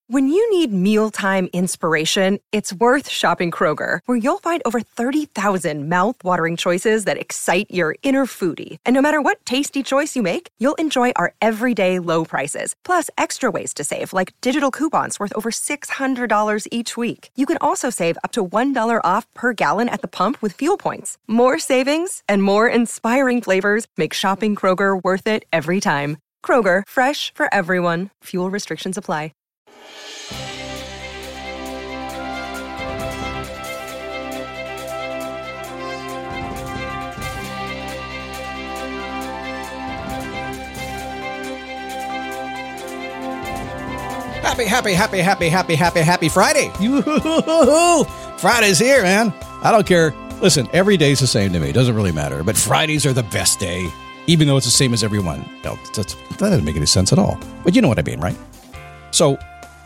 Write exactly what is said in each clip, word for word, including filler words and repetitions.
When you need mealtime inspiration, it's worth shopping Kroger, where you'll find over thirty thousand mouth-watering choices that excite your inner foodie. And no matter what tasty choice you make, you'll enjoy our everyday low prices, plus extra ways to save, like digital coupons worth over six hundred dollars each week. You can also save up to one dollar off per gallon at the pump with fuel points. More savings and more inspiring flavors make shopping Kroger worth it every time. Kroger, fresh for everyone. Fuel restrictions apply. Happy, happy, happy, happy, happy, happy, happy Friday. Yoo-hoo-hoo-hoo. Friday's here, man. I don't care. Listen, every day's the same to me. It doesn't really matter. But Fridays are the best day, even though it's the same as everyone else. That's, that doesn't make any sense at all. But you know what I mean, right? So,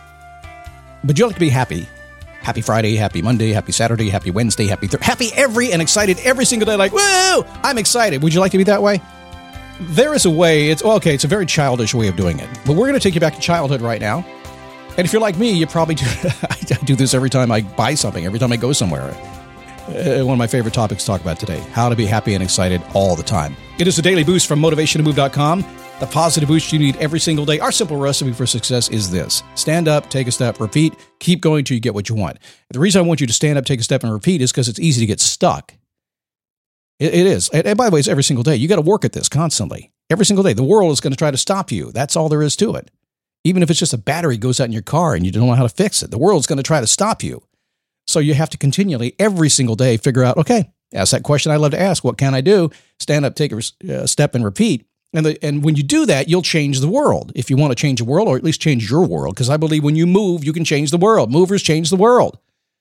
but you like to be happy. Happy Friday, happy Monday, happy Saturday, happy Wednesday, happy Thursday. Happy every and excited every single day. Like, woo, I'm excited. Would you like to be that way? There is a way. It's, well, okay, it's a very childish way of doing it. But we're going to take you back to childhood right now. And if you're like me, you probably do. I do this every time I buy something, every time I go somewhere. Uh, one of my favorite topics to talk about today, how to be happy and excited all the time. It is a daily boost from motivation to move dot com, the positive boost you need every single day. Our simple recipe for success is this. Stand up, take a step, repeat, keep going till you get what you want. The reason I want you to stand up, take a step, and repeat is because it's easy to get stuck. It, it is. And, and by the way, it's every single day. You got to work at this constantly. Every single day. The world is going to try to stop you. That's all there is to it. Even if it's just a battery goes out in your car and you don't know how to fix it, the world's going to try to stop you. So you have to continually, every single day, figure out, okay, ask that question I love to ask. What can I do? Stand up, take a uh, step, and repeat. And the, and when you do that, you'll change the world. If you want to change the world, or at least change your world, because I believe when you move, you can change the world. Movers change the world.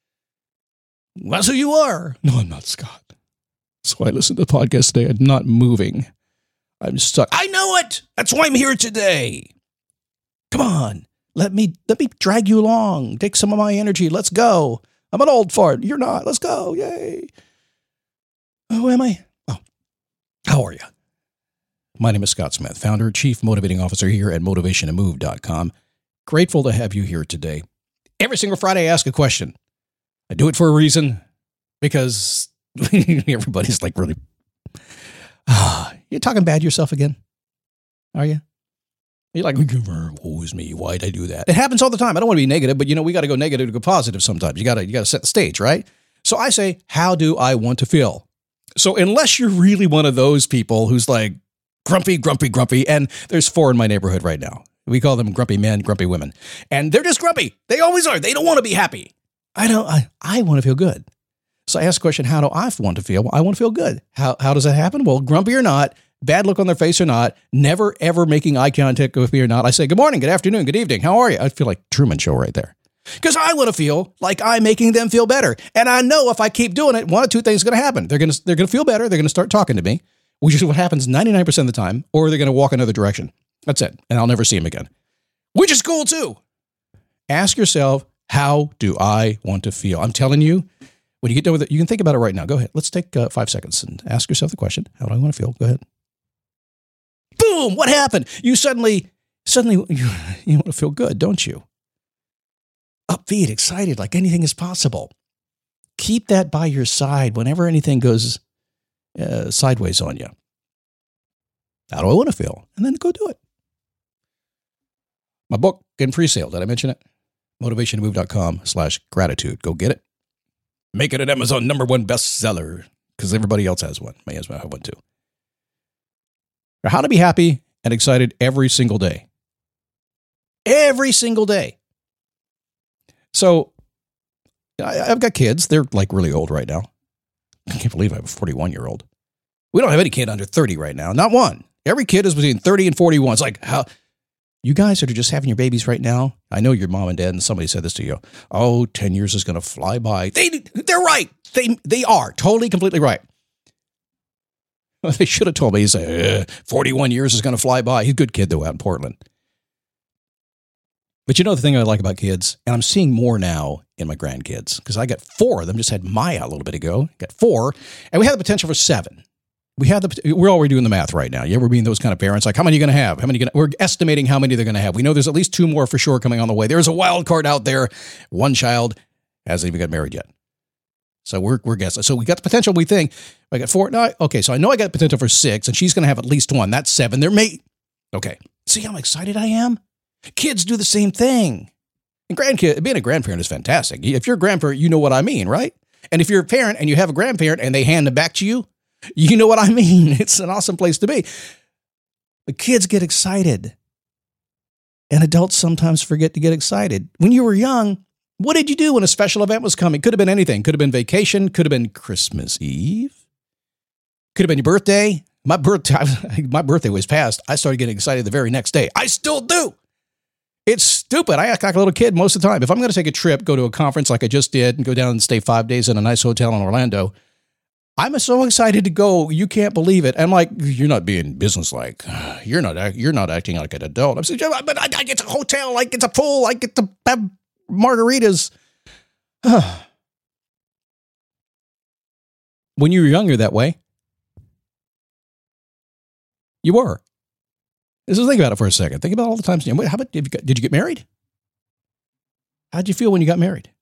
That's who you are. No, I'm not, Scott. So I listened to the podcast today. I'm not moving. I'm stuck. I know it. That's why I'm here today. Come on, let me let me drag you along. Take some of my energy. Let's go. I'm an old fart. You're not. Let's go. Yay. Oh, who am I? Oh, how are you? My name is Scott Smith, founder, chief motivating officer here at motivation to move dot com. Grateful to have you here today. Every single Friday, I ask a question. I do it for a reason, because everybody's like really, ah, you're talking bad to yourself again? Are you? You're like, woe is me. Why'd I do that? It happens all the time. I don't want to be negative, but you know, we got to go negative to go positive sometimes. You got to, you got to set the stage, right? So I say, how do I want to feel? So unless you're really one of those people who's like grumpy, grumpy, grumpy, and there's four in my neighborhood right now. We call them grumpy men, grumpy women, and they're just grumpy. They always are. They don't want to be happy. I don't, I, I want to feel good. So I ask the question, how do I want to feel? Well, I want to feel good. How, how does that happen? Well, grumpy or not, bad look on their face or not, never, ever making eye contact with me or not, I say, good morning, good afternoon, good evening. How are you? I feel like Truman Show right there. Because I want to feel like I'm making them feel better. And I know if I keep doing it, one or two things are going to happen. They're going to, they're going to feel better. They're going to start talking to me, which is what happens ninety-nine percent of the time, or they're going to walk another direction. That's it. And I'll never see them again, which is cool too. Ask yourself, how do I want to feel? I'm telling you, when you get done with it, you can think about it right now. Go ahead. Let's take uh, five seconds and ask yourself the question, how do I want to feel? Go ahead. Boom! What happened? You suddenly, suddenly, you, you want to feel good, don't you? Upbeat, excited, like anything is possible. Keep that by your side whenever anything goes uh, sideways on you. How do I want to feel? And then go do it. My book in pre-sale, did I mention it? motivation to move dot com slash gratitude. Go get it. Make it an Amazon number one bestseller, because everybody else has one. May as well have one too. How to be happy and excited every single day. Every single day. So, I, I've got kids. They're like really old right now. I can't believe I have a forty-one-year-old. We don't have any kid under thirty right now. Not one. Every kid is between thirty and forty-one. It's like, how... You guys that are just having your babies right now, I know your mom and dad, and somebody said this to you. Oh, ten years is going to fly by. They, they're right. They, they are totally, completely right. They should have told me. He's like, forty-one years is going to fly by. He's a good kid, though, out in Portland. But you know the thing I like about kids, and I'm seeing more now in my grandkids, because I got four of them, just had Maya a little bit ago, got four, and we have the potential for seven. We had the, we're already doing the math right now. You ever being those kind of parents? Like, how many are you going to have? How many? Gonna, we're estimating how many they're going to have. We know there's at least two more for sure coming on the way. There's a wild card out there. One child hasn't even got married yet. So we're we're guessing. So we got the potential. We think I got four. No, okay. So I know I got potential for six, and she's going to have at least one. That's seven. They're mate. Okay. See how excited I am? Kids do the same thing. And grandkid, being a grandparent is fantastic. If you're a grandparent, you know what I mean, right? And if you're a parent and you have a grandparent and they hand them back to you, you know what I mean. It's an awesome place to be. But kids get excited. And adults sometimes forget to get excited. When you were young, what did you do when a special event was coming? Could have been anything. Could have been vacation. Could have been Christmas Eve. Could have been your birthday. My birthday, my birthday was passed. I started getting excited the very next day. I still do. It's stupid. I act like a little kid most of the time. If I'm going to take a trip, go to a conference like I just did, and go down and stay five days in a nice hotel in Orlando, I'm so excited to go. You can't believe it. I'm like, you're not being businesslike. You're not. You're not acting like an adult. I'm saying, but I, I get to a hotel. I get to pool. I get to have margaritas. When you were younger that way, you were. Just think about it for a second. Think about all the times. How about, did you, did you get married? How'd you feel when you got married?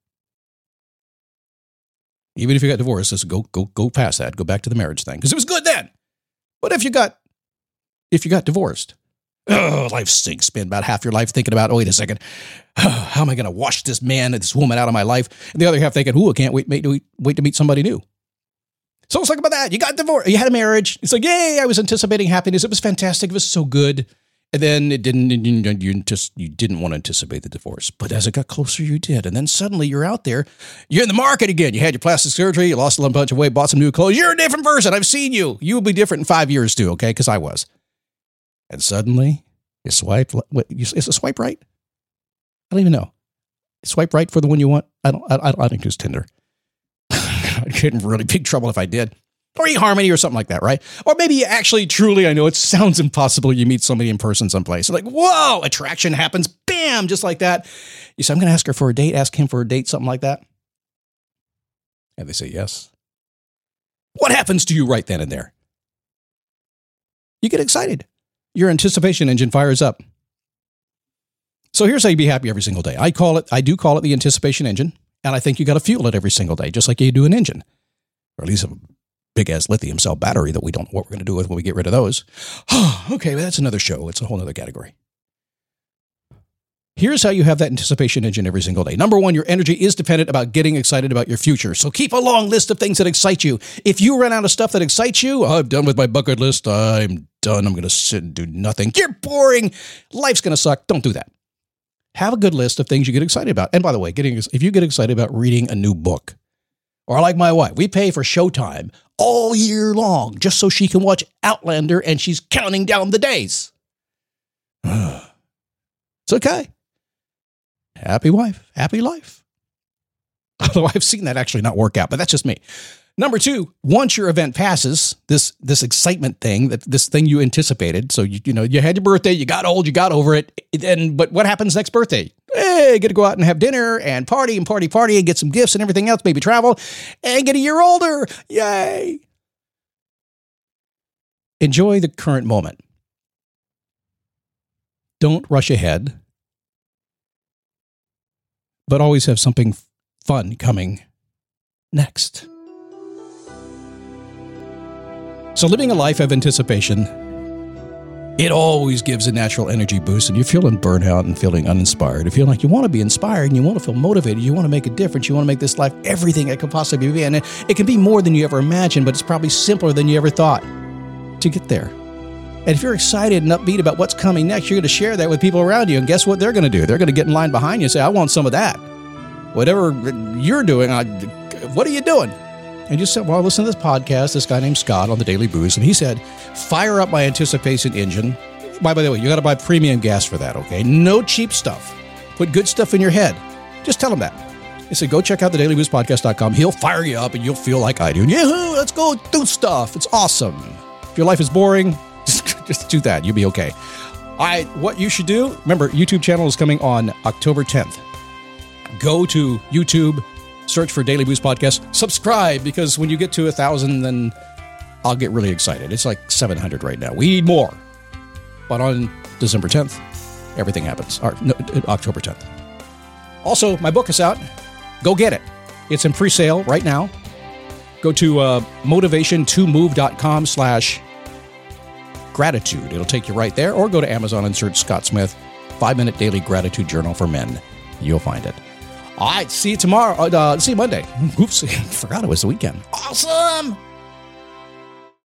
Even if you got divorced, let's go, go, go past that. Go back to the marriage thing. Because it was good then. But if you got, if you got divorced, oh, life stinks. Spend about half your life thinking about, oh, wait a second. Oh, how am I going to wash this man and this woman out of my life? And the other half thinking, oh, I can't wait, wait, wait to meet somebody new. So let's talk about that. You got divorced. You had a marriage. It's like, yay, I was anticipating happiness. It was fantastic. It was so good. And then it didn't, you just, you didn't want to anticipate the divorce. But as it got closer, you did. And then suddenly you're out there. You're in the market again. You had your plastic surgery. You lost a bunch of weight, bought some new clothes. You're a different person. I've seen you. You will be different in five years too, okay? Because I was. And suddenly you swipe. What, is it swipe right? I don't even know. Swipe right for the one you want? I don't, I, I don't think it's Tinder. I'd get in really big trouble if I did. Or eHarmony or something like that, right? Or maybe you actually, truly, I know it sounds impossible, you meet somebody in person someplace. Like, whoa, attraction happens, bam, just like that. You say, I'm going to ask her for a date, ask him for a date, something like that. And they say yes. What happens to you right then and there? You get excited. Your anticipation engine fires up. So here's how you be happy every single day. I call it, I do call it the anticipation engine. And I think you got to fuel it every single day, just like you do an engine. Or at least a big-ass lithium cell battery that we don't know what we're going to do with when we get rid of those. Okay, but that's another show. It's a whole other category. Here's how you have that anticipation engine every single day. Number one, your energy is dependent about getting excited about your future. So keep a long list of things that excite you. If you run out of stuff that excites you, oh, I'm done with my bucket list. I'm done. I'm going to sit and do nothing. You're boring. Life's going to suck. Don't do that. Have a good list of things you get excited about. And by the way, getting if you get excited about reading a new book, or like my wife, we pay for Showtime all year long just so she can watch Outlander and she's counting down the days. It's okay. Happy wife, happy life. Although I've seen that actually not work out, but that's just me. Number two, once your event passes, this this excitement thing, that this thing you anticipated, so you you know you had your birthday, you got old, you got over it, and but what happens next birthday? Hey, you get to go out and have dinner and party and party party and get some gifts and everything else, maybe travel and get a year older. Yay! Enjoy the current moment. Don't rush ahead, but always have something fun coming next. So living a life of anticipation, it always gives a natural energy boost, and you're feeling burnout and feeling uninspired. You feel like you want to be inspired and you want to feel motivated. You want to make a difference. You want to make this life everything it could possibly be. And it, it can be more than you ever imagined, but it's probably simpler than you ever thought to get there. And if you're excited and upbeat about what's coming next, you're going to share that with people around you. And guess what they're going to do? They're going to get in line behind you and say, I want some of that. Whatever you're doing, I, what are you doing? And just said, well, listen to this podcast, this guy named Scott on the Daily Boost, and he said, fire up my anticipation engine. By, by the way, you got to buy premium gas for that, okay? No cheap stuff. Put good stuff in your head. Just tell him that. He said, go check out the daily boost podcast dot com. He'll fire you up, and you'll feel like I do. Yahoo, let's go do stuff. It's awesome. If your life is boring, just, just do that. You'll be okay. All right, what you should do, remember, YouTube channel is coming on October tenth. Go to YouTube, search for Daily Boost Podcast, subscribe, because when you get to a thousand, then I'll get really excited. It's like seven hundred right now. We need more. But on December tenth, everything happens. Or, no, October tenth. Also, my book is out. Go get it. It's in pre-sale right now. Go to uh, motivation to move dot com slash gratitude. It'll take you right there. Or go to Amazon and search Scott Smith, five-minute daily gratitude journal for men. You'll find it. All right, see you tomorrow. Uh, see you Monday. Oops, forgot it was the weekend. Awesome.